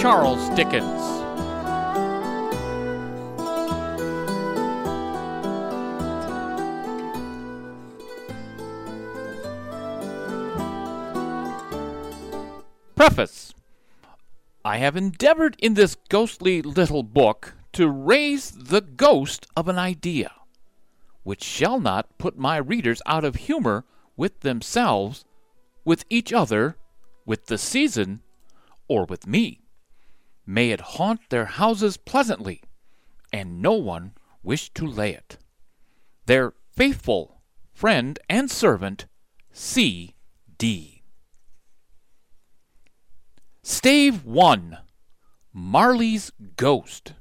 Charles Dickens. Preface. I have endeavored in this ghostly little book to raise the ghost of an idea, which shall not put my readers out of humor with themselves, with each other, with the season, or with me. May it haunt their houses pleasantly, and no one wish to lay it. Their faithful friend and servant, C.D. Stave 1. Marley's Ghost.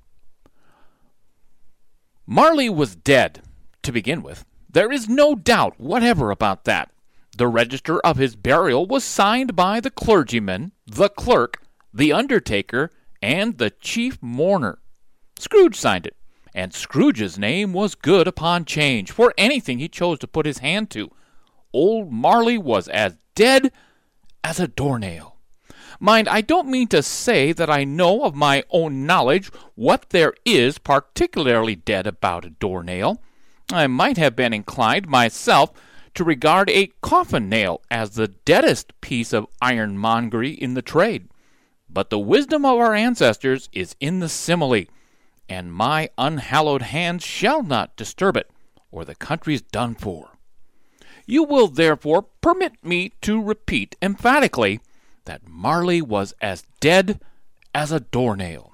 Marley was dead, to begin with. There is no doubt whatever about that. The register of his burial was signed by the clergyman, the clerk, the undertaker, and the chief mourner. Scrooge signed it, and Scrooge's name was good upon change for anything he chose to put his hand to. Old Marley was as dead as a doornail. Mind, I don't mean to say that I know of my own knowledge what there is particularly dead about a doornail. I might have been inclined myself to regard a coffin nail as the deadest piece of ironmongery in the trade. But the wisdom of our ancestors is in the simile, and my unhallowed hands shall not disturb it, or the country's done for. You will therefore permit me to repeat emphatically that Marley was as dead as a doornail.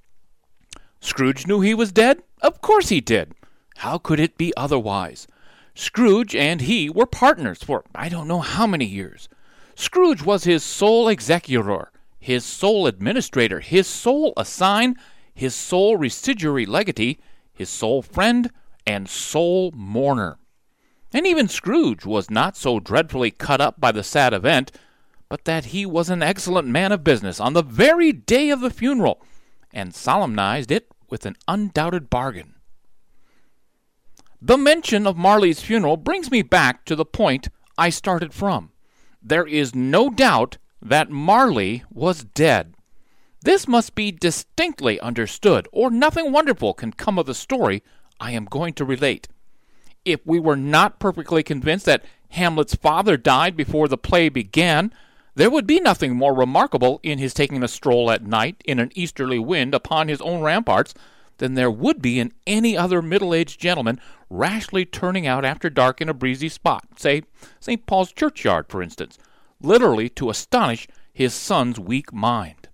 Scrooge knew he was dead? Of course he did. How could it be otherwise? Scrooge and he were partners for I don't know how many years. Scrooge was his sole executor, his sole administrator, his sole assign, his sole residuary legatee, his sole friend, and sole mourner. And even Scrooge was not so dreadfully cut up by the sad event, but that he was an excellent man of business on the very day of the funeral, and solemnized it with an undoubted bargain. The mention of Marley's funeral brings me back to the point I started from. There is no doubt that Marley was dead. This must be distinctly understood, or nothing wonderful can come of the story I am going to relate. If we were not perfectly convinced that Hamlet's father died before the play began, there would be nothing more remarkable in his taking a stroll at night in an easterly wind upon his own ramparts than there would be in any other middle-aged gentleman rashly turning out after dark in a breezy spot, say St. Paul's churchyard, for instance, literally to astonish his son's weak mind.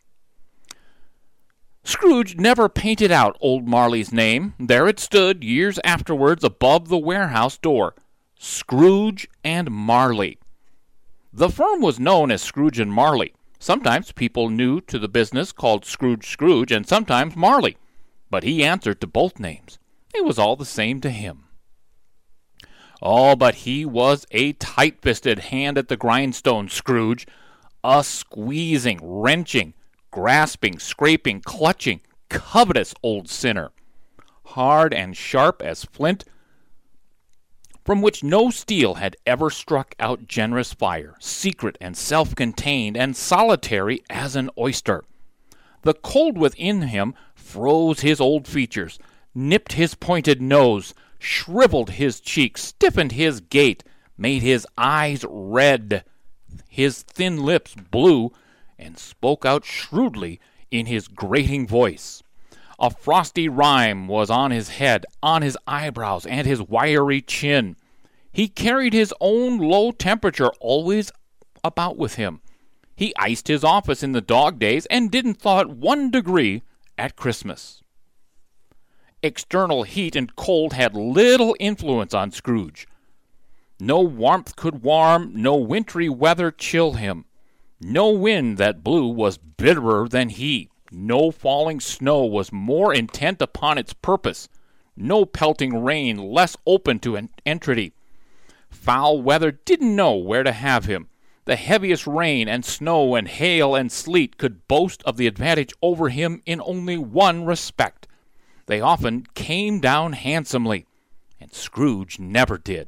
Scrooge never painted out old Marley's name. There it stood years afterwards above the warehouse door, Scrooge and Marley. The firm was known as Scrooge and Marley. Sometimes people new to the business called Scrooge, and sometimes Marley. But he answered to both names. It was all the same to him. Oh, but he was a tight-fisted hand at the grindstone, Scrooge. A squeezing, wrenching, grasping, scraping, clutching, covetous old sinner. Hard and sharp as flint, from which no steel had ever struck out generous fire, secret and self-contained and solitary as an oyster. The cold within him froze his old features, nipped his pointed nose, shriveled his cheeks, stiffened his gait, made his eyes red, his thin lips blue, and spoke out shrewdly in his grating voice. A frosty rime was on his head, on his eyebrows, and his wiry chin. He carried his own low temperature always about with him. He iced his office in the dog days and didn't thaw it 1 degree at Christmas. External heat and cold had little influence on Scrooge. No warmth could warm, no wintry weather chill him. No wind that blew was bitterer than he. No falling snow was more intent upon its purpose. No pelting rain less open to entreaty. Foul weather didn't know where to have him. The heaviest rain and snow and hail and sleet could boast of the advantage over him in only one respect. They often came down handsomely, and Scrooge never did.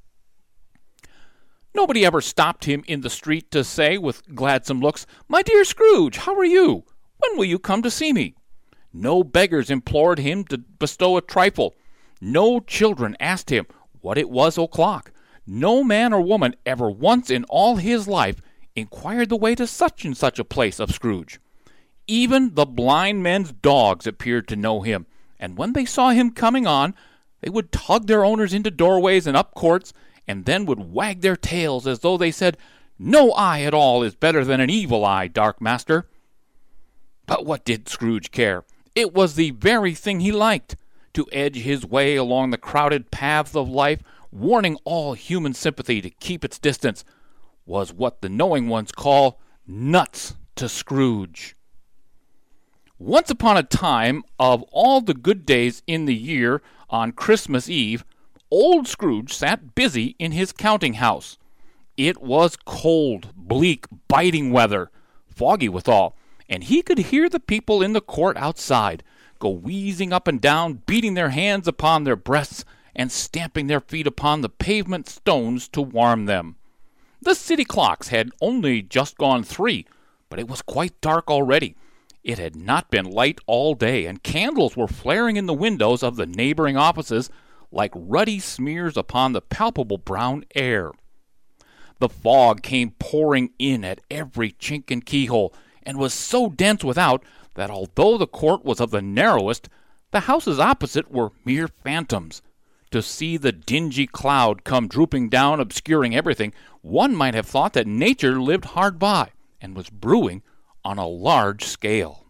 Nobody ever stopped him in the street to say, with gladsome looks, "My dear Scrooge, how are you? When will you come to see me? No beggars implored him to bestow a trifle. No children asked him what it was o'clock. No man or woman ever once in all his life inquired the way to such and such a place of Scrooge. Even the blind men's dogs appeared to know him, and when they saw him coming on, they would tug their owners into doorways and up courts, and then would wag their tails as though they said, "No eye at all is better than an evil eye, dark master." But what did Scrooge care? It was the very thing he liked, to edge his way along the crowded paths of life, warning all human sympathy to keep its distance, was what the knowing ones call nuts to Scrooge. Once upon a time, of all the good days in the year, on Christmas Eve, old Scrooge sat busy in his counting-house. It was cold, bleak, biting weather, foggy withal, and he could hear the people in the court outside go wheezing up and down, beating their hands upon their breasts, and stamping their feet upon the pavement stones to warm them. The city clocks had only just gone 3, but it was quite dark already. It had not been light all day, and candles were flaring in the windows of the neighboring offices like ruddy smears upon the palpable brown air. The fog came pouring in at every chink and keyhole, and was so dense without that although the court was of the narrowest, the houses opposite were mere phantoms. To see the dingy cloud come drooping down, obscuring everything, one might have thought that nature lived hard by, and was brewing on a large scale.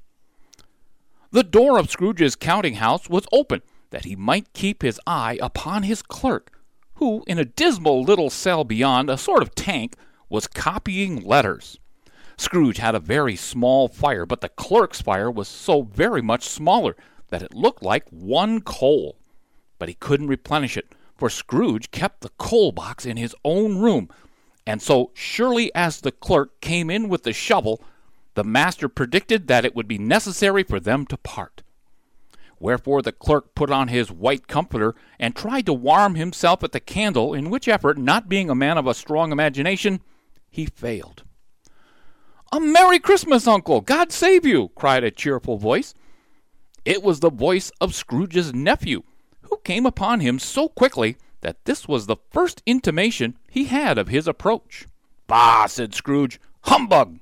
The door of Scrooge's counting-house was open, that he might keep his eye upon his clerk, who, in a dismal little cell beyond, a sort of tank, was copying letters. Scrooge had a very small fire, but the clerk's fire was so very much smaller that it looked like one coal. But he couldn't replenish it, for Scrooge kept the coal box in his own room, and so surely as the clerk came in with the shovel, the master predicted that it would be necessary for them to part. Wherefore the clerk put on his white comforter and tried to warm himself at the candle, in which effort, not being a man of a strong imagination, he failed. "A Merry Christmas, Uncle! God save you!" cried a cheerful voice. It was the voice of Scrooge's nephew, who came upon him so quickly that this was the first intimation he had of his approach. "Bah!" said Scrooge. "Humbug!"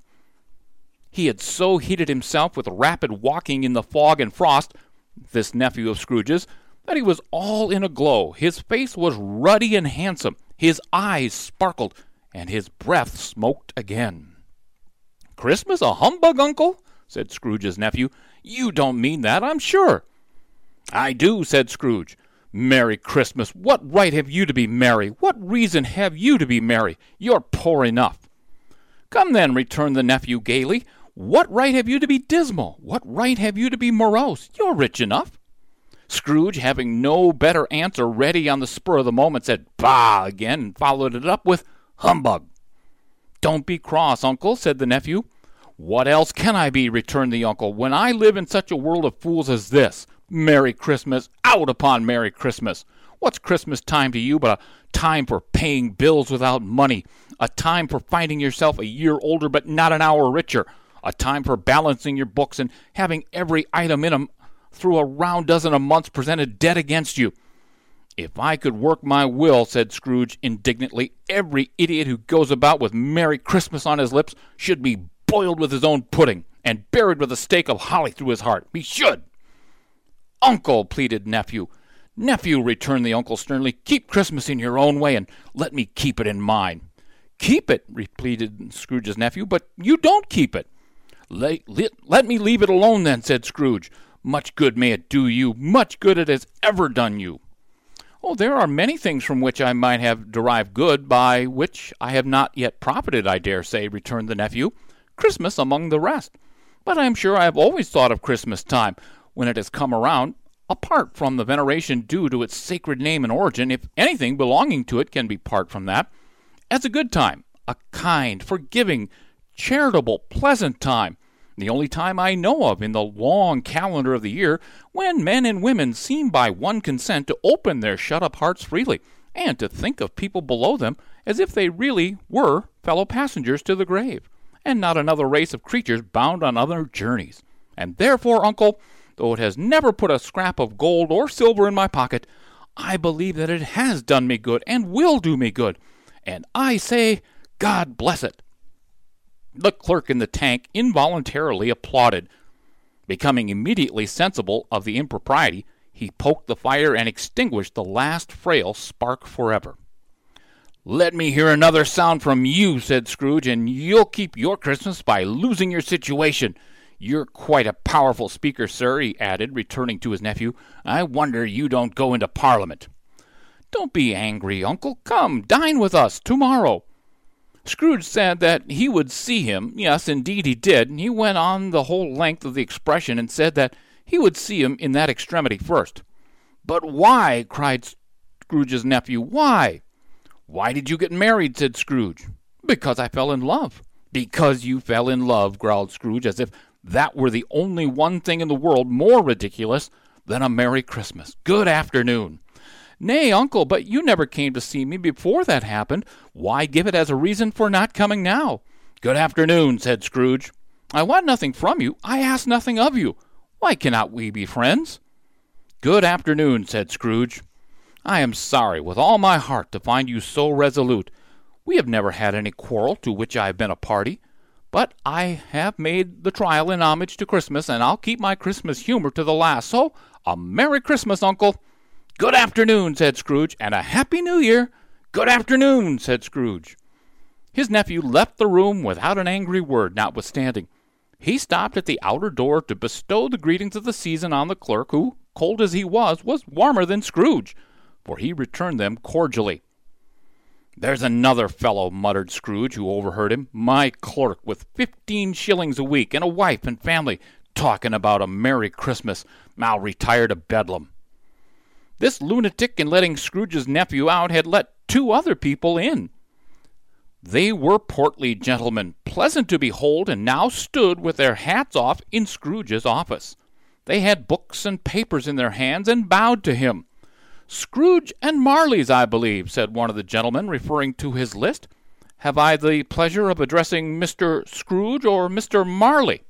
He had so heated himself with rapid walking in the fog and frost, this nephew of Scrooge's, that he was all in a glow. His face was ruddy and handsome, his eyes sparkled, and his breath smoked again. "Christmas a humbug, Uncle?" said Scrooge's nephew. "You don't mean that, I'm sure." "I do," said Scrooge. "Merry Christmas! What right have you to be merry? What reason have you to be merry? You're poor enough." "Come then," returned the nephew gaily. "What right have you to be dismal? What right have you to be morose? You're rich enough." Scrooge, having no better answer ready on the spur of the moment, said "Bah!" again, and followed it up with "Humbug." "Don't be cross, Uncle," said the nephew. "What else can I be?" returned the uncle, "when I live in such a world of fools as this? Merry Christmas! Out upon Merry Christmas! What's Christmas time to you but a time for paying bills without money, a time for finding yourself a year older but not an hour richer, a time for balancing your books and having every item in 'em through a round dozen a month presented dead against you? If I could work my will," said Scrooge indignantly, "every idiot who goes about with Merry Christmas on his lips should be boiled with his own pudding and buried with a stake of holly through his heart. He should." "Uncle," pleaded nephew. "Nephew," returned the uncle sternly, "keep Christmas in your own way, and let me keep it in mine." "Keep it," repeated Scrooge's nephew, "but you don't keep it." Let me leave it alone, then," said Scrooge. "Much good may it do you, much good it has ever done you." "Oh, there are many things from which I might have derived good, by which I have not yet profited, I dare say," returned the nephew. "Christmas among the rest. But I am sure I have always thought of Christmas time, when it has come around, apart from the veneration due to its sacred name and origin, if anything belonging to it can be part from that, as a good time, a kind, forgiving, charitable, pleasant time, the only time I know of in the long calendar of the year, when men and women seem by one consent to open their shut-up hearts freely, and to think of people below them as if they really were fellow passengers to the grave, and not another race of creatures bound on other journeys. And therefore, uncle, though it has never put a scrap of gold or silver in my pocket, I believe that it has done me good and will do me good. And I say, God bless it." The clerk in the tank involuntarily applauded. Becoming immediately sensible of the impropriety, he poked the fire and extinguished the last frail spark forever. "Let me hear another sound from you," said Scrooge, "and you'll keep your Christmas by losing your situation. You're quite a powerful speaker, sir," he added, returning to his nephew. "I wonder you don't go into Parliament." "Don't be angry, uncle. Come, dine with us tomorrow." Scrooge said that he would see him. Yes, indeed he did. He went on the whole length of the expression and said that he would see him in that extremity first. "But why?" cried Scrooge's nephew. "Why?" "Why did you get married?" said Scrooge. "Because I fell in love." "Because you fell in love," growled Scrooge, as if that were the only one thing in the world more ridiculous than a Merry Christmas. "Good afternoon." "Nay, uncle, but you never came to see me before that happened. Why give it as a reason for not coming now?" "Good afternoon," said Scrooge. "I want nothing from you. I ask nothing of you. Why cannot we be friends?" "Good afternoon," said Scrooge. "I am sorry with all my heart to find you so resolute. We have never had any quarrel to which I have been a party. But I have made the trial in homage to Christmas, and I'll keep my Christmas humor to the last. So, a Merry Christmas, uncle." "Good afternoon," said Scrooge, "and a Happy New Year." "Good afternoon," said Scrooge. His nephew left the room without an angry word, notwithstanding. He stopped at the outer door to bestow the greetings of the season on the clerk, who, cold as he was warmer than Scrooge, for he returned them cordially. "There's another fellow," muttered Scrooge, who overheard him. "My clerk, with 15 shillings a week, and a wife and family, talking about a Merry Christmas. I'll retire to Bedlam." This lunatic, in letting Scrooge's nephew out, had let 2 other people in. They were portly gentlemen, pleasant to behold, and now stood with their hats off in Scrooge's office. They had books and papers in their hands, and bowed to him. "Scrooge and Marley's, I believe," said one of the gentlemen, referring to his list. "Have I the pleasure of addressing Mr. Scrooge or Mr. Marley?"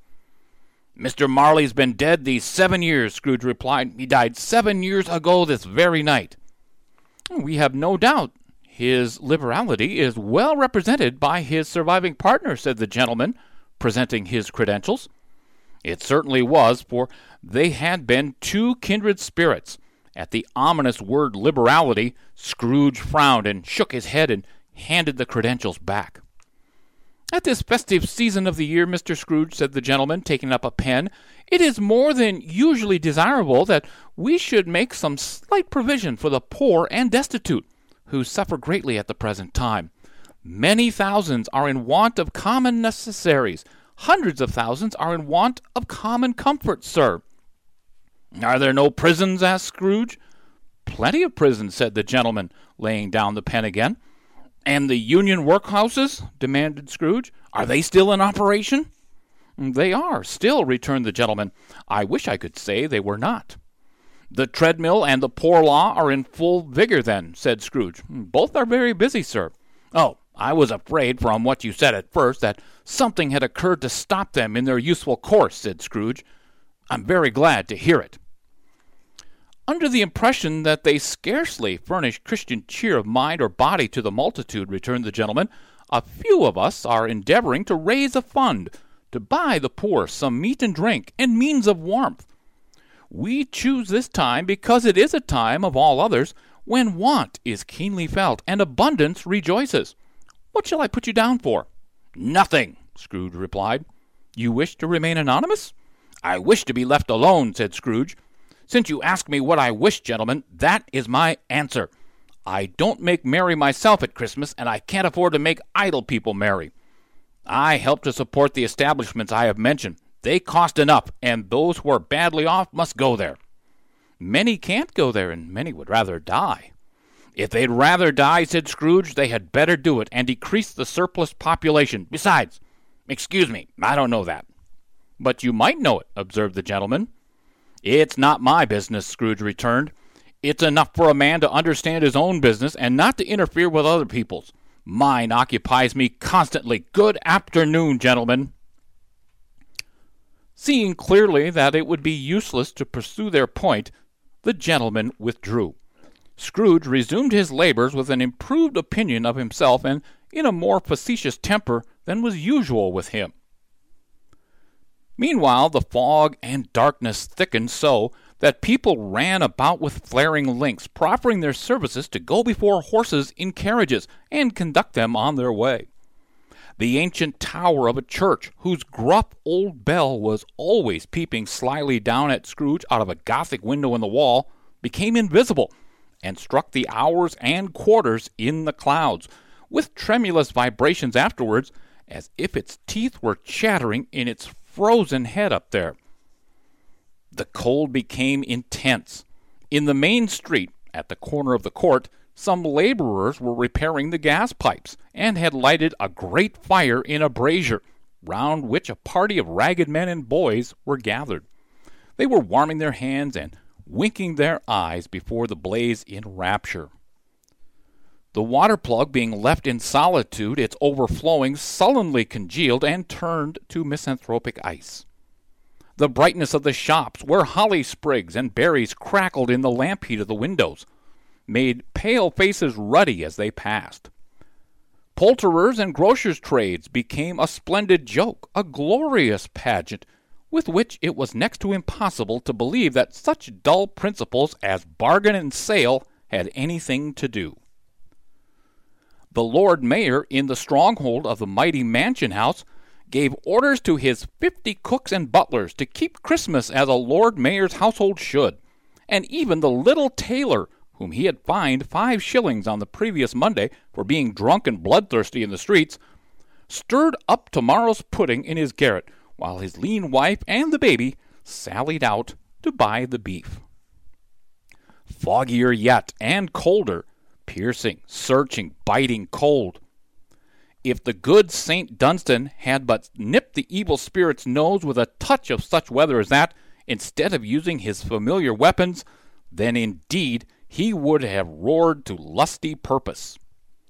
"Mr. Marley's been dead these 7 years," Scrooge replied. "He died 7 years ago this very night." "We have no doubt his liberality is well represented by his surviving partner," said the gentleman, presenting his credentials. It certainly was, for they had been 2 kindred spirits. At the ominous word liberality, Scrooge frowned and shook his head and handed the credentials back. "At this festive season of the year, Mr. Scrooge," said the gentleman, taking up a pen, "it is more than usually desirable that we should make some slight provision for the poor and destitute, who suffer greatly at the present time. Many thousands are in want of common necessaries. Hundreds of thousands are in want of common comforts, sir." "Are there no prisons?" asked Scrooge. "Plenty of prisons," said the gentleman, laying down the pen again. "And the Union workhouses?" demanded Scrooge. "Are they still in operation?" "They are still," returned the gentleman. "I wish I could say they were not." "The treadmill and the poor law are in full vigor, then?" said Scrooge. "Both are very busy, sir." "Oh, I was afraid, from what you said at first, that something had occurred to stop them in their useful course," said Scrooge. "I'm very glad to hear it." "Under the impression that they scarcely furnish Christian cheer of mind or body to the multitude," returned the gentleman, "a few of us are endeavoring to raise a fund to buy the poor some meat and drink and means of warmth. We choose this time because it is a time of all others when want is keenly felt and abundance rejoices. What shall I put you down for?" "Nothing," Scrooge replied. "You wish to remain anonymous?" "I wish to be left alone," said Scrooge. "Since you ask me what I wish, gentlemen, that is my answer. I don't make merry myself at Christmas, and I can't afford to make idle people merry. I help to support the establishments I have mentioned. They cost enough, and those who are badly off must go there." "Many can't go there, and many would rather die." "If they'd rather die," said Scrooge, "they had better do it, and decrease the surplus population. Besides, excuse me, I don't know that." "But you might know it," observed the gentleman. "It's not my business," Scrooge returned. "It's enough for a man to understand his own business and not to interfere with other people's. Mine occupies me constantly. Good afternoon, gentlemen." Seeing clearly that it would be useless to pursue their point, the gentlemen withdrew. Scrooge resumed his labors with an improved opinion of himself and in a more facetious temper than was usual with him. Meanwhile, the fog and darkness thickened so that people ran about with flaring links, proffering their services to go before horses in carriages and conduct them on their way. The ancient tower of a church, whose gruff old bell was always peeping slyly down at Scrooge out of a Gothic window in the wall, became invisible, and struck the hours and quarters in the clouds, with tremulous vibrations afterwards, as if its teeth were chattering in its frozen head up there. The cold became intense. In the main street, at the corner of the court, some laborers were repairing the gas pipes, and had lighted a great fire in a brazier, round which a party of ragged men and boys were gathered. They were warming their hands and winking their eyes before the blaze in rapture. The water plug being left in solitude, its overflowing sullenly congealed and turned to misanthropic ice. The brightness of the shops, where holly sprigs and berries crackled in the lamp heat of the windows, made pale faces ruddy as they passed. Poulterers' and grocers' trades became a splendid joke, a glorious pageant, with which it was next to impossible to believe that such dull principles as bargain and sale had anything to do. The Lord Mayor, in the stronghold of the mighty mansion house, gave orders to his 50 cooks and butlers to keep Christmas as a Lord Mayor's household should, and even the little tailor, whom he had fined 5 shillings on the previous Monday for being drunk and bloodthirsty in the streets, stirred up tomorrow's pudding in his garret, while his lean wife and the baby sallied out to buy the beef. Foggier yet, and colder, piercing, searching, biting cold. If the good St. Dunstan had but nipped the evil spirit's nose with a touch of such weather as that, instead of using his familiar weapons, then indeed he would have roared to lusty purpose.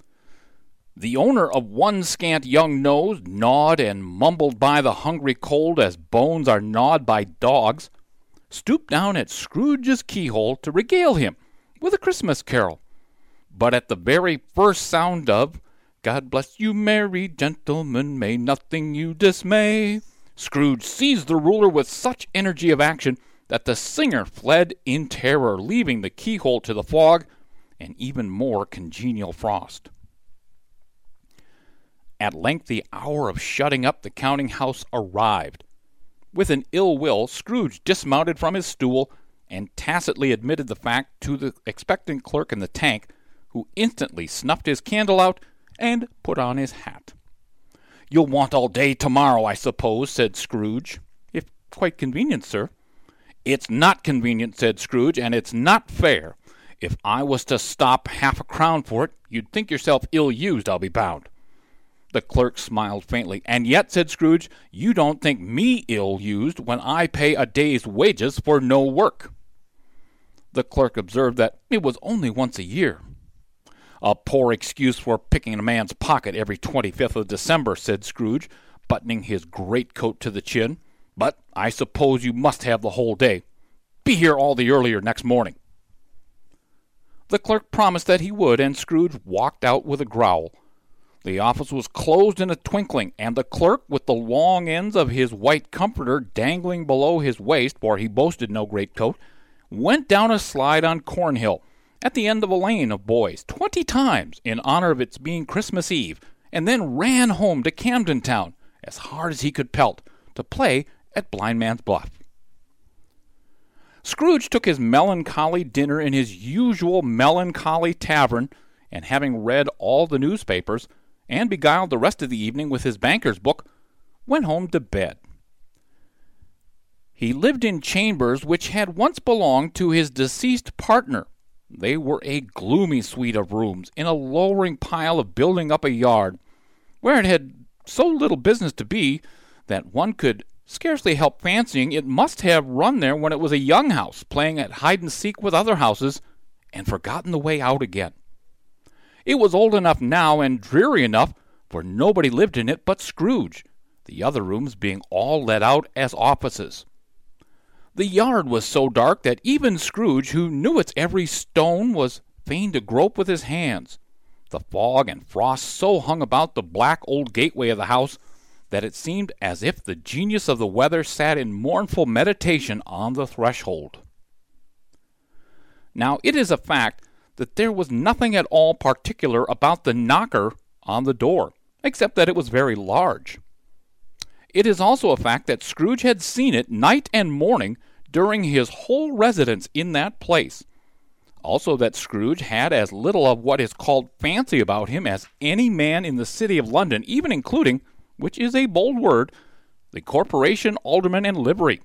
The owner of one scant young nose, gnawed and mumbled by the hungry cold as bones are gnawed by dogs, stooped down at Scrooge's keyhole to regale him with a Christmas carol. But at the very first sound of "God bless you, merry gentlemen, may nothing you dismay," Scrooge seized the ruler with such energy of action that the singer fled in terror, leaving the keyhole to the fog and even more congenial frost. At length the hour of shutting up the counting-house arrived. With an ill will, Scrooge dismounted from his stool and tacitly admitted the fact to the expectant clerk in the tank, who instantly snuffed his candle out and put on his hat. "You'll want all day tomorrow, I suppose," said Scrooge. "If quite convenient, sir." "It's not convenient," said Scrooge, "and it's not fair. If I was to stop 1/2 crown for it, you'd think yourself ill-used, I'll be bound." The clerk smiled faintly. "And yet," said Scrooge, "you don't think me ill-used when I pay a day's wages for no work." The clerk observed that it was only once a year. "A poor excuse for picking a man's pocket every 25th of December," said Scrooge, buttoning his greatcoat to the chin. "But I suppose you must have the whole day. Be here all the earlier next morning." The clerk promised that he would, and Scrooge walked out with a growl. The office was closed in a twinkling, and the clerk, with the long ends of his white comforter dangling below his waist, for he boasted no greatcoat, went down a slide on Cornhill, at the end of a lane of boys, 20 times in honor of its being Christmas Eve, and then ran home to Camden Town, as hard as he could pelt, to play at Blind Man's Bluff. Scrooge took his melancholy dinner in his usual melancholy tavern, and having read all the newspapers, and beguiled the rest of the evening with his banker's book, went home to bed. He lived in chambers which had once belonged to his deceased partner. They were a gloomy suite of rooms in a lowering pile of building up a yard, where it had so little business to be that one could scarcely help fancying it must have run there when it was a young house, playing at hide-and-seek with other houses, and forgotten the way out again. It was old enough now and dreary enough, for nobody lived in it but Scrooge, the other rooms being all let out as offices. The yard was so dark that even Scrooge, who knew its every stone, was fain to grope with his hands. The fog and frost so hung about the black old gateway of the house that it seemed as if the genius of the weather sat in mournful meditation on the threshold. Now, it is a fact that there was nothing at all particular about the knocker on the door, except that it was very large. It is also a fact that Scrooge had seen it night and morning during his whole residence in that place. Also that Scrooge had as little of what is called fancy about him as any man in the city of London, even including, which is a bold word, the corporation, alderman, and livery.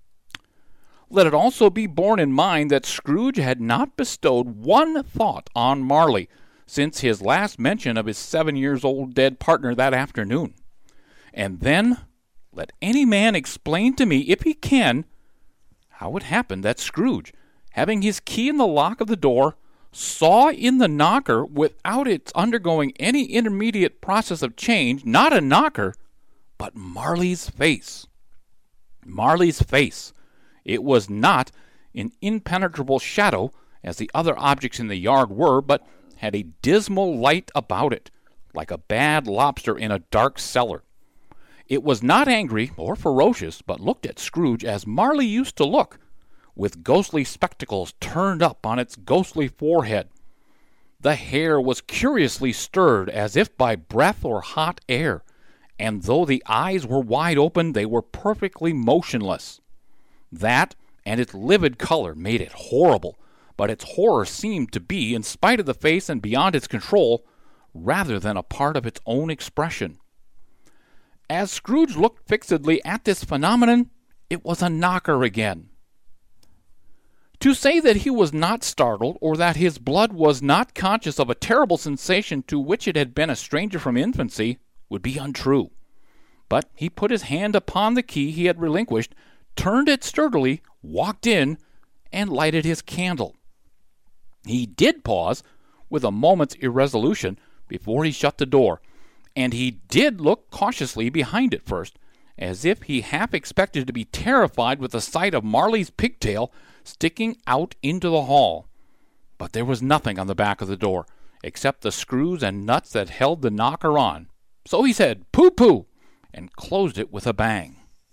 Let it also be borne in mind that Scrooge had not bestowed one thought on Marley since his last mention of his 7-year-old dead partner that afternoon. And then, let any man explain to me, if he can, how it happened that Scrooge, having his key in the lock of the door, saw in the knocker, without its undergoing any intermediate process of change, not a knocker, but Marley's face. Marley's face. It was not an impenetrable shadow, as the other objects in the yard were, but had a dismal light about it, like a bad lobster in a dark cellar. It was not angry or ferocious, but looked at Scrooge as Marley used to look, with ghostly spectacles turned up on its ghostly forehead. The hair was curiously stirred as if by breath or hot air, and though the eyes were wide open, they were perfectly motionless. That and its livid color made it horrible, but its horror seemed to be, in spite of the face and beyond its control, rather than a part of its own expression. As Scrooge looked fixedly at this phenomenon, it was a knocker again. To say that he was not startled, or that his blood was not conscious of a terrible sensation to which it had been a stranger from infancy, would be untrue. But he put his hand upon the key he had relinquished, turned it sturdily, walked in, and lighted his candle. He did pause, with a moment's irresolution, before he shut the door, and he did look cautiously behind it first, as if he half expected to be terrified with the sight of Marley's pigtail sticking out into the hall. But there was nothing on the back of the door, except the screws and nuts that held the knocker on. So he said, "Pooh-pooh," and closed it with a bang.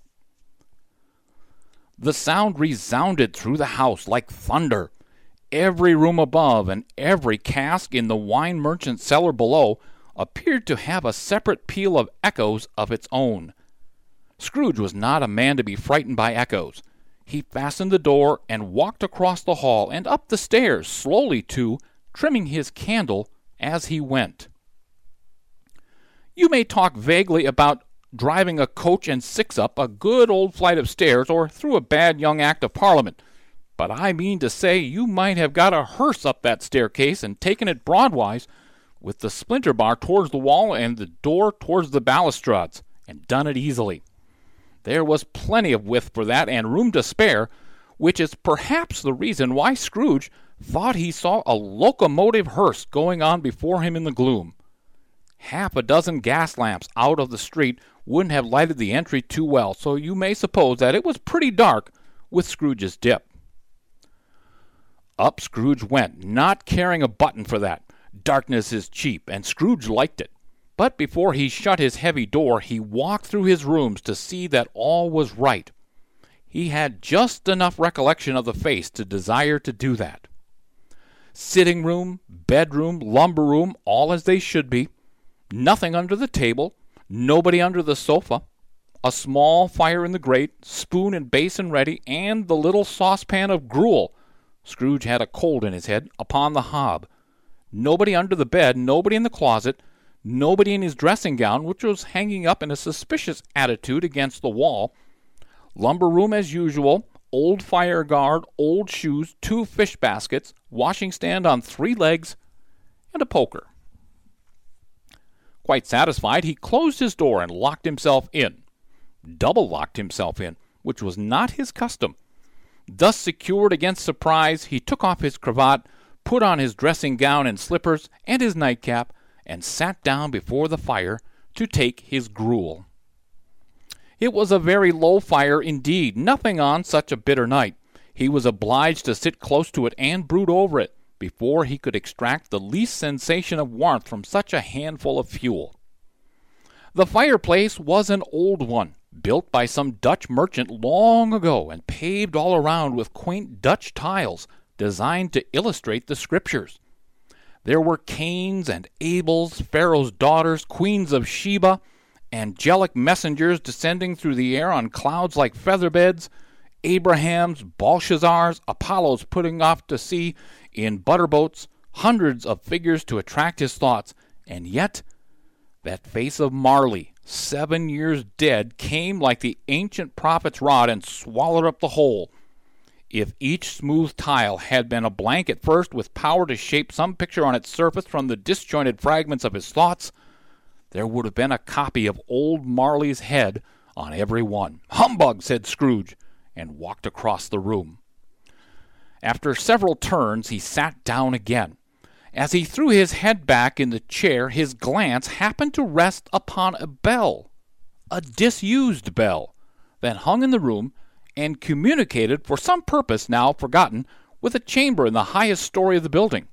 The sound resounded through the house like thunder. Every room above and every cask in the wine merchant's cellar below appeared to have a separate peal of echoes of its own. Scrooge was not a man to be frightened by echoes. He fastened the door and walked across the hall and up the stairs, slowly too, trimming his candle as he went. You may talk vaguely about driving a coach and six up a good old flight of stairs or through a bad young Act of Parliament, but I mean to say you might have got a hearse up that staircase and taken it broadwise, with the splinter bar towards the wall and the door towards the balustrades, and done it easily. There was plenty of width for that and room to spare, which is perhaps the reason why Scrooge thought he saw a locomotive hearse going on before him in the gloom. Half a dozen gas lamps out of the street wouldn't have lighted the entry too well, so you may suppose that it was pretty dark with Scrooge's dip. Up Scrooge went, not caring a button for that. Darkness is cheap, and Scrooge liked it. But before he shut his heavy door, he walked through his rooms to see that all was right. He had just enough recollection of the face to desire to do that. Sitting room, bedroom, lumber room, all as they should be. Nothing under the table, nobody under the sofa, a small fire in the grate, spoon and basin ready, and the little saucepan of gruel — Scrooge had a cold in his head — upon the hob. Nobody under the bed, nobody in the closet, nobody in his dressing gown, which was hanging up in a suspicious attitude against the wall. Lumber room as usual, old fire guard, old shoes, 2 fish baskets, washing stand on 3 legs, and a poker. Quite satisfied, he closed his door and locked himself in. Double-locked himself in, which was not his custom. Thus secured against surprise, he took off his cravat, put on his dressing gown and slippers and his nightcap, and sat down before the fire to take his gruel. It was a very low fire indeed, nothing on such a bitter night. He was obliged to sit close to it and brood over it before he could extract the least sensation of warmth from such a handful of fuel. The fireplace was an old one, built by some Dutch merchant long ago and paved all around with quaint Dutch tiles designed to illustrate the Scriptures. There were Cains and Abels, Pharaoh's daughters, queens of Sheba, angelic messengers descending through the air on clouds like featherbeds, Abrahams, Belshazzars, Apollos putting off to sea in butterboats, hundreds of figures to attract his thoughts, and yet that face of Marley, 7 years dead, came like the ancient prophet's rod and swallowed up the whole. If each smooth tile had been a blank at first, with power to shape some picture on its surface from the disjointed fragments of his thoughts, there would have been a copy of old Marley's head on every one. "Humbug!" said Scrooge, and walked across the room. After several turns, he sat down again. As he threw his head back in the chair, his glance happened to rest upon a bell, a disused bell, that hung in the room and communicated, for some purpose now forgotten, with a chamber in the highest story of the building.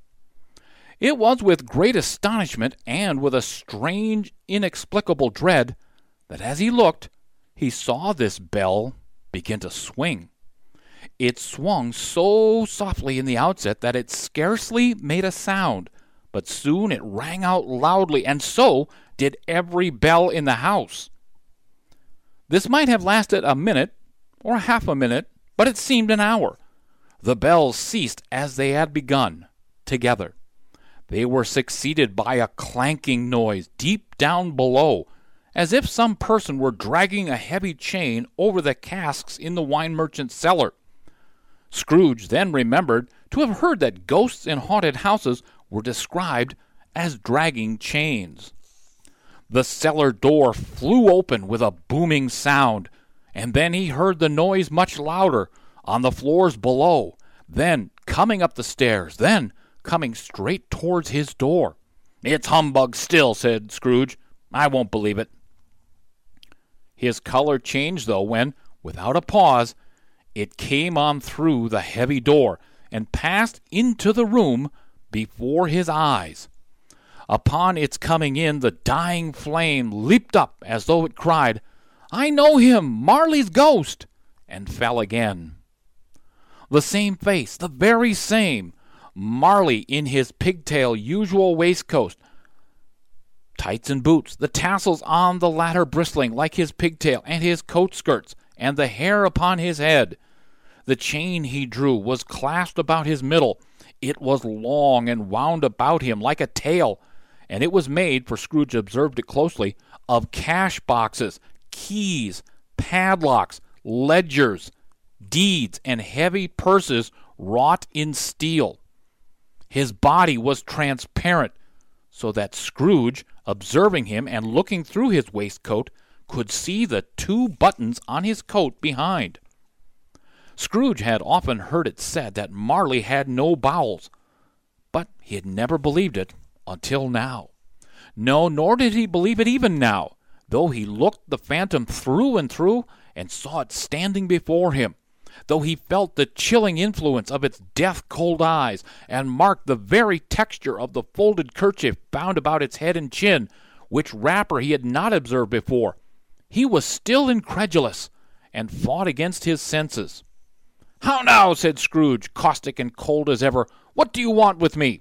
It was with great astonishment and with a strange, inexplicable dread that as he looked, he saw this bell begin to swing. It swung so softly in the outset that it scarcely made a sound, but soon it rang out loudly, and so did every bell in the house. This might have lasted a minute or half a minute, but it seemed an hour. The bells ceased as they had begun, together. They were succeeded by a clanking noise deep down below, as if some person were dragging a heavy chain over the casks in the wine merchant's cellar. Scrooge then remembered to have heard that ghosts in haunted houses were described as dragging chains. The cellar door flew open with a booming sound, and then he heard the noise much louder on the floors below, then coming up the stairs, then coming straight towards his door. "It's humbug still," said Scrooge. "I won't believe it." His color changed, though, when, without a pause, it came on through the heavy door and passed into the room before his eyes. Upon its coming in, the dying flame leaped up as though it cried, "I know him, Marley's ghost," and fell again. The same face, the very same, Marley in his pigtail usual waistcoat, tights and boots, the tassels on the latter bristling like his pigtail and his coat skirts, and the hair upon his head. The chain he drew was clasped about his middle. It was long and wound about him like a tail, and it was made, for Scrooge observed it closely, of cash boxes, keys, padlocks, ledgers, deeds, and heavy purses wrought in steel. His body was transparent, so that Scrooge, observing him and looking through his waistcoat, could see the 2 buttons on his coat behind. Scrooge had often heard it said that Marley had no bowels, but he had never believed it until now. No, nor did he believe it even now, though he looked the phantom through and through and saw it standing before him, though he felt the chilling influence of its death-cold eyes and marked the very texture of the folded kerchief bound about its head and chin, which wrapper he had not observed before. He was still incredulous, and fought against his senses. "How now?" said Scrooge, caustic and cold as ever. "What do you want with me?"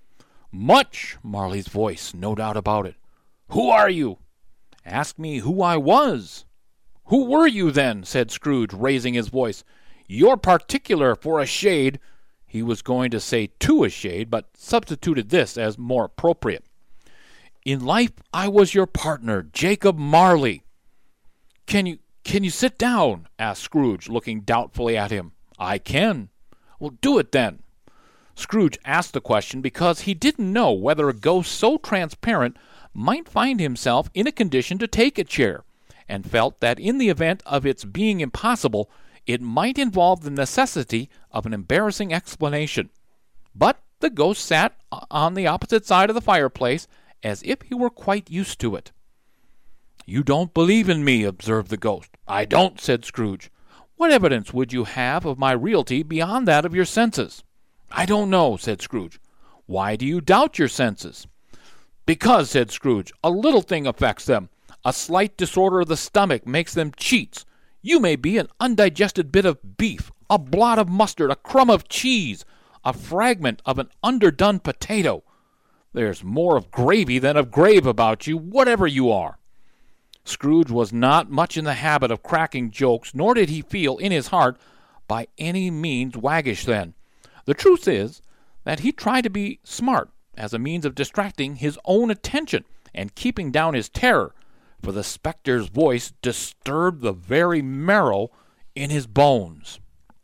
"Much," Marley's voice, no doubt about it. "Who are you?" "Ask me who I was." "Who were you, then?" said Scrooge, raising his voice. "You're particular for a shade." He was going to say to a shade, but substituted this as more appropriate. "In life I was your partner, Jacob Marley." Can you sit down?" asked Scrooge, looking doubtfully at him. "I can." "Well, do it then." Scrooge asked the question because he didn't know whether a ghost so transparent might find himself in a condition to take a chair, and felt that in the event of its being impossible, it might involve the necessity of an embarrassing explanation. But The ghost sat on the opposite side of the fireplace, as if he were quite used to it. "You don't believe in me," observed the ghost. "I don't," said Scrooge. "What evidence would you have of my reality beyond that of your senses?" "I don't know," said Scrooge. "Why do you doubt your senses?" "Because," said Scrooge, "a little thing affects them. A slight disorder of the stomach makes them cheats. You may be an undigested bit of beef, a blot of mustard, a crumb of cheese, a fragment of an underdone potato. There's more of gravy than of grave about you, whatever you are." Scrooge was not much in the habit of cracking jokes, nor did he feel in his heart by any means waggish then. The truth is that he tried to be smart as a means of distracting his own attention and keeping down his terror, for the specter's voice disturbed the very marrow in his bones.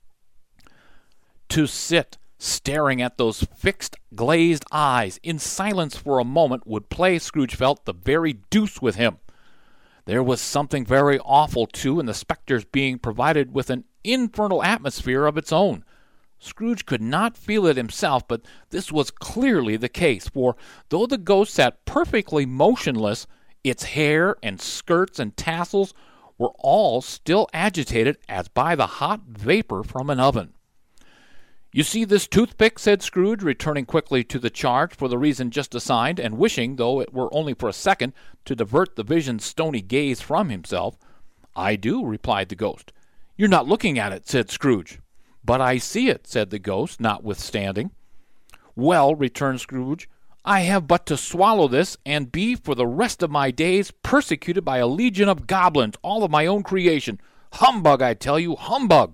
To sit staring at those fixed, glazed eyes in silence for a moment would play, Scrooge felt, the very deuce with him. There was something very awful, too, in the specter's being provided with an infernal atmosphere of its own. Scrooge could not feel it himself, but this was clearly the case, for though the ghost sat perfectly motionless, its hair and skirts and tassels were all still agitated as by the hot vapor from an oven. "You see this toothpick?" said Scrooge, returning quickly to the charge for the reason just assigned, and wishing, though it were only for a second, to divert the vision's stony gaze from himself. "I do," replied the ghost. "You're not looking at it," said Scrooge. "But I see it," said the ghost, notwithstanding. "Well," returned Scrooge, "I have but to swallow this, and be for the rest of my days persecuted by a legion of goblins, all of my own creation. Humbug, I tell you, humbug!"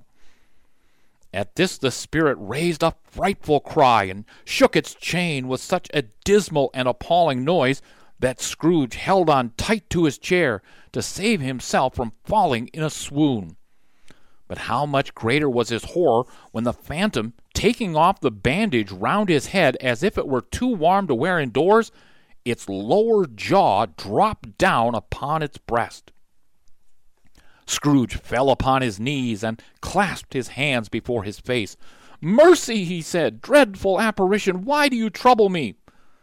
At this the spirit raised a frightful cry, and shook its chain with such a dismal and appalling noise that Scrooge held on tight to his chair to save himself from falling in a swoon. But how much greater was his horror when the phantom, taking off the bandage round his head as if it were too warm to wear indoors, its lower jaw dropped down upon its breast. Scrooge fell upon his knees and clasped his hands before his face. "Mercy!" he said. "Dreadful apparition, why do you trouble me?"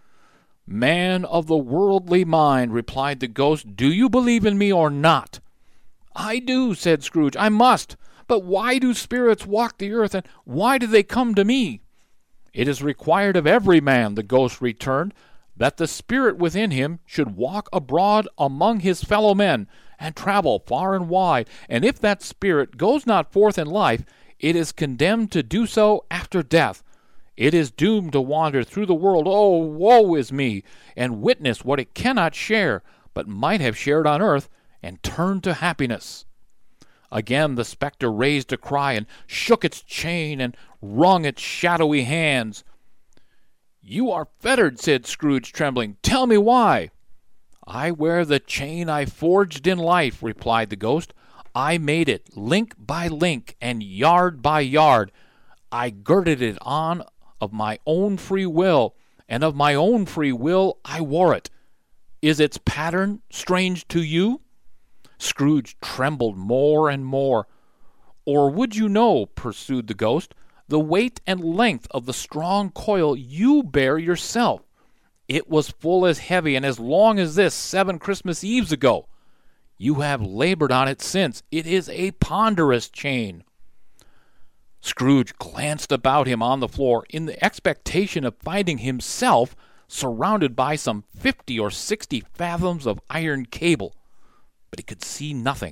"Man of the worldly mind," replied the ghost, "do you believe in me or not?" "I do," said Scrooge. "I must. But why do spirits walk the earth, and why do they come to me?" "It is required of every man," the ghost returned, "that the spirit within him should walk abroad among his fellow men, and travel far and wide, and if that spirit goes not forth in life, it is condemned to do so after death. It is doomed to wander through the world, oh, woe is me, and witness what it cannot share, but might have shared on earth, and turn to happiness." Again the spectre raised a cry, and shook its chain, and wrung its shadowy hands. "You are fettered," said Scrooge, trembling. "Tell me why." "I wear the chain I forged in life," replied the ghost. "I made it link by link and yard by yard. I girded it on of my own free will, and of my own free will I wore it. Is its pattern strange to you?" Scrooge trembled more and more. "Or would you know," pursued the ghost, "the weight and length of the strong coil you bear yourself? It was full as heavy and as long as this 7 Christmas Eves ago. You have labored on it since. It is a ponderous chain." Scrooge glanced about him on the floor in the expectation of finding himself surrounded by some 50 or 60 fathoms of iron cable, but he could see nothing.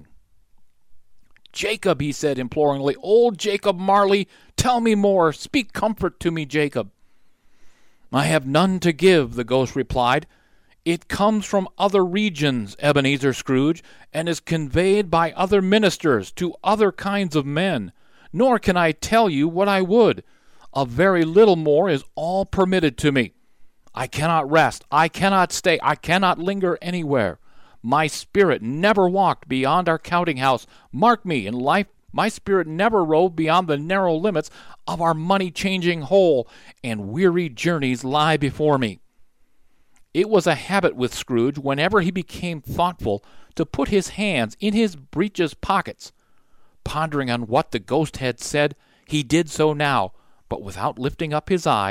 "Jacob," he said imploringly, "old Jacob Marley, tell me more. Speak comfort to me, Jacob." "I have none to give," the ghost replied. "It comes from other regions, Ebenezer Scrooge, and is conveyed by other ministers to other kinds of men. Nor can I tell you what I would. A very little more is all permitted to me. I cannot rest, I cannot stay, I cannot linger anywhere. My spirit never walked beyond our counting-house. Mark me, in life my spirit never roved beyond the narrow limits of our money-changing hole, and weary journeys lie before me." It was a habit with Scrooge, whenever he became thoughtful, to put his hands in his breeches pockets. Pondering on what the ghost had said, he did so now, but without lifting up his eyes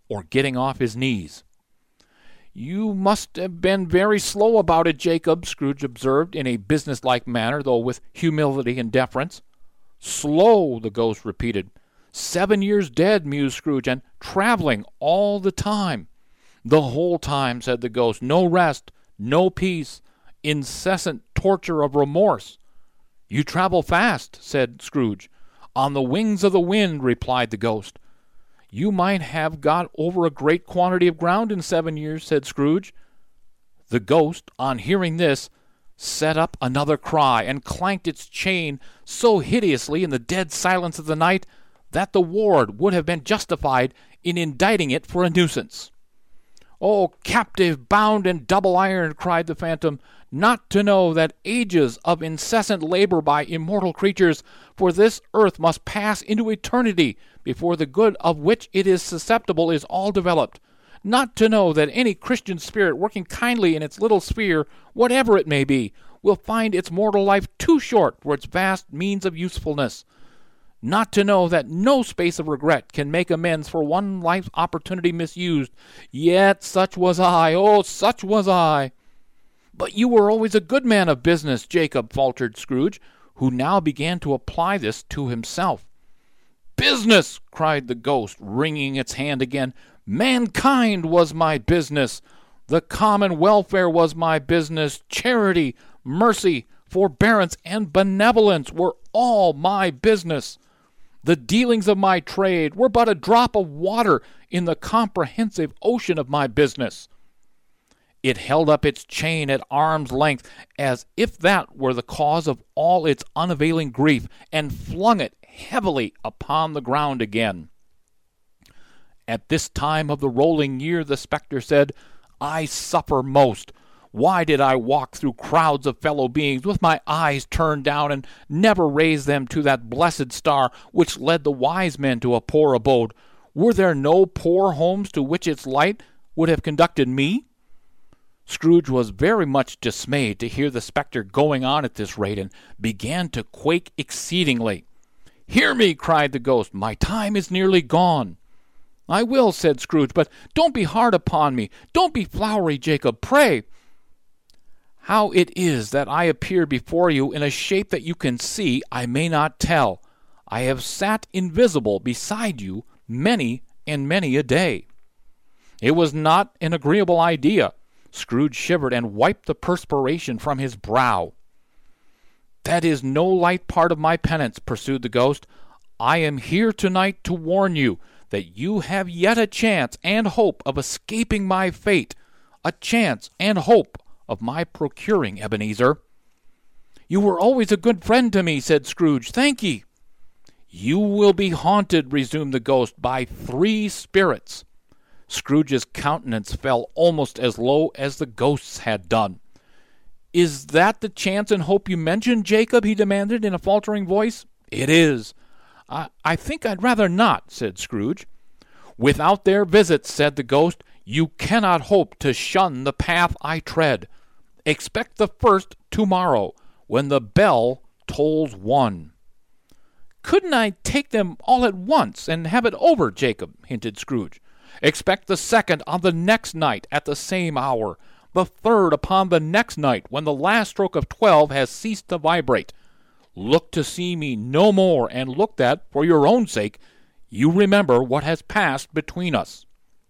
or getting off his knees. "You must have been very slow about it, Jacob," Scrooge observed in a businesslike manner, though with humility and deference. "Slow," the ghost repeated. 7 years dead," mused Scrooge, "and traveling all the time." "The whole time," said the ghost. "No rest, no peace, incessant torture of remorse." "You travel fast," said Scrooge. "On the wings of the wind," replied the ghost. "You might have got over a great quantity of ground in 7 years," said Scrooge. The ghost, on hearing this, set up another cry, and clanked its chain so hideously in the dead silence of the night that the ward would have been justified in indicting it for a nuisance. "Oh, captive, bound in double iron," cried the phantom, "not to know that ages of incessant labor by immortal creatures for this earth must pass into eternity before the good of which it is susceptible is all developed. Not to know that any Christian spirit working kindly in its little sphere, whatever it may be, will find its mortal life too short for its vast means of usefulness. Not to know that no space of regret can make amends for one life's opportunity misused. Yet such was I, oh, such was I." "But you were always a good man of business, Jacob," faltered Scrooge, who now began to apply this to himself. "Business!" cried the ghost, wringing its hand again. "Mankind was my business. The common welfare was my business. Charity, mercy, forbearance, and benevolence were all my business. The dealings of my trade were but a drop of water in the comprehensive ocean of my business." It held up its chain at arm's length, as if that were the cause of all its unavailing grief, and flung it heavily upon the ground again. "At this time of the rolling year," the spectre said, "I suffer most. Why did I walk through crowds of fellow beings with my eyes turned down, and never raise them to that blessed star which led the wise men to a poor abode? Were there no poor homes to which its light would have conducted me?" Scrooge was very much dismayed to hear the spectre going on at this rate, and began to quake exceedingly. "Hear me!" cried the ghost. "My time is nearly gone." "I will," said Scrooge, "but don't be hard upon me. Don't be flowery, Jacob, pray." "How it is that I appear before you in a shape that you can see, I may not tell. I have sat invisible beside you many and many a day." It was not an agreeable idea. Scrooge shivered and wiped the perspiration from his brow. "That is no light part of my penance," pursued the ghost. "I am here tonight to warn you that you have yet a chance and hope of escaping my fate, a chance and hope of my procuring Ebenezer." "You were always a good friend to me," said Scrooge. "Thank ye." "You will be haunted," resumed the ghost, "by 3 spirits. Scrooge's countenance fell almost as low as the ghost's had done. "Is that the chance and hope you mentioned, Jacob?" he demanded in a faltering voice. "It is." I think I'd rather not," said Scrooge. "Without their visits," said the ghost, "you cannot hope to shun the path I tread. Expect the first tomorrow, when the bell tolls 1. "Couldn't I take them all at once, and have it over, Jacob?" hinted Scrooge. "Expect the second on the next night at the same hour, the third upon the next night when the last stroke of 12 has ceased to vibrate. Look to see me no more, and look that, for your own sake, you remember what has passed between us."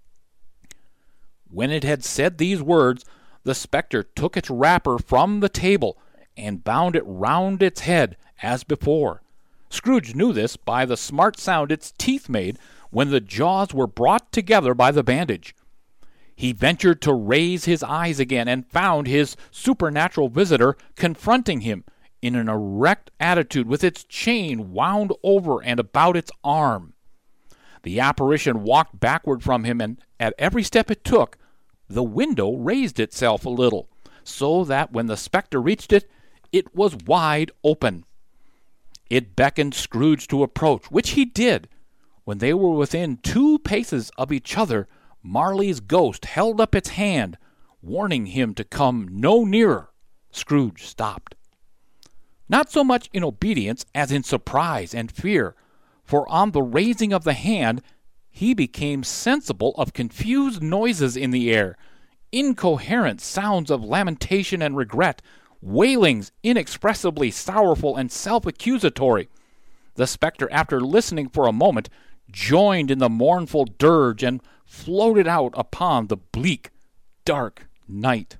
When it had said these words, the spectre took its wrapper from the table, and bound it round its head, as before. Scrooge knew this by the smart sound its teeth made when the jaws were brought together by the bandage. He ventured to raise his eyes again, and found his supernatural visitor confronting him in an erect attitude, with its chain wound over and about its arm. The apparition walked backward from him, and at every step it took, the window raised itself a little, so that when the spectre reached it, it was wide open. It beckoned Scrooge to approach, which he did. When they were within 2 paces of each other, Marley's ghost held up its hand, warning him to come no nearer. Scrooge stopped. Not so much in obedience as in surprise and fear, for on the raising of the hand he became sensible of confused noises in the air, incoherent sounds of lamentation and regret, wailings inexpressibly sorrowful and self-accusatory. The spectre, after listening for a moment, joined in the mournful dirge and floated out upon the bleak, dark night.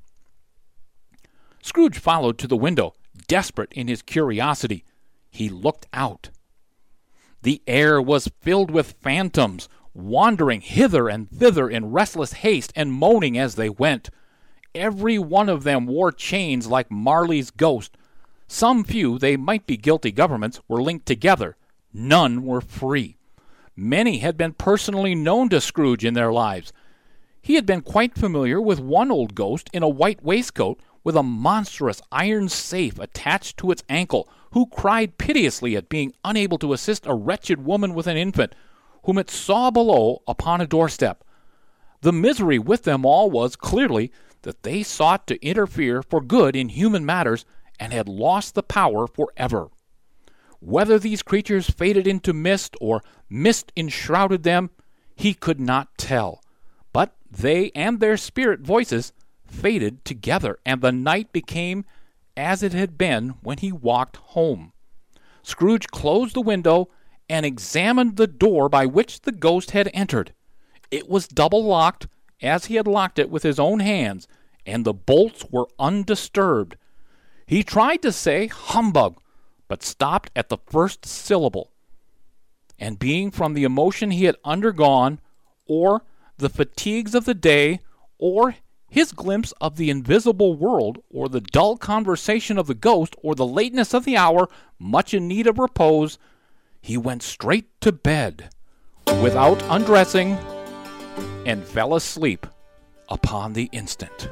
Scrooge followed to the window, desperate in his curiosity. He looked out. The air was filled with phantoms, wandering hither and thither in restless haste and moaning as they went. Every one of them wore chains like Marley's ghost. Some few, they might be guilty governments, were linked together. None were free. Many had been personally known to Scrooge in their lives. He had been quite familiar with one old ghost in a white waistcoat with a monstrous iron safe attached to its ankle, who cried piteously at being unable to assist a wretched woman with an infant, whom it saw below upon a doorstep. The misery with them all was, clearly, that they sought to interfere for good in human matters, and had lost the power forever. Whether these creatures faded into mist, or mist enshrouded them, he could not tell. But they and their spirit voices faded together, and the night became as it had been when he walked home. Scrooge closed the window and examined the door by which the ghost had entered. It was double-locked, as he had locked it with his own hands, and the bolts were undisturbed. He tried to say humbug, but stopped at the first syllable. And being from the emotion he had undergone, or the fatigues of the day, or his glimpse of the invisible world, or the dull conversation of the ghost, or the lateness of the hour, much in need of repose, he went straight to bed, without undressing, and fell asleep upon the instant.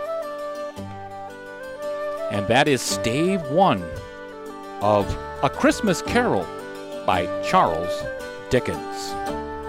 And that is stave 1 of A Christmas Carol by Charles Dickens.